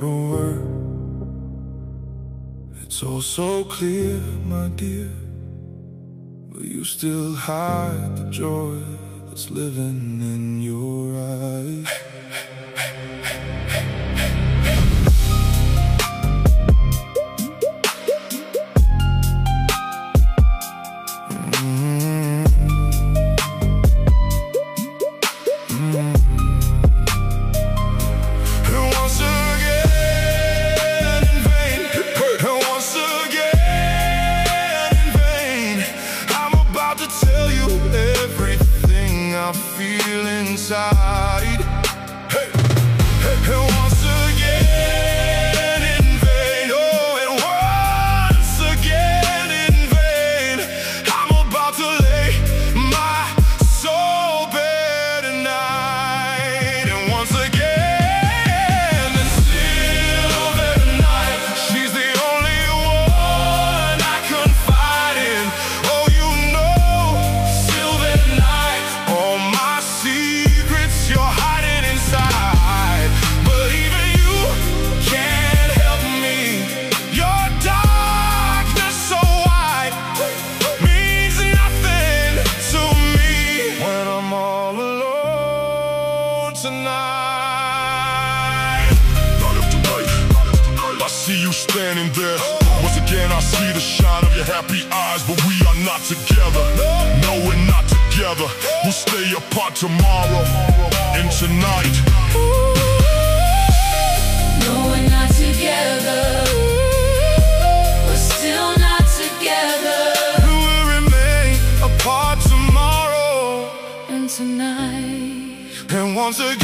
to work. It's all so clear, my dear, but you still hide the joy that's living in your eyes. I feel inside. Hey, hey, hey, once again in vain. Oh, and once again in vain. I'm about to lay my soul bare tonight. And once again, and still there tonight, she's the only one I confide in. Oh, you know, still there tonight. You're hiding inside, but even you can't help me. Your darkness so wide means nothing to me when I'm all alone tonight. I see you standing there. Once again I see the shine of your happy eyes, but we are not together. No, we're not together. We'll stay apart tomorrow and tonight. No, we're not together. We're still not together. We'll remain apart tomorrow and tonight. and once again.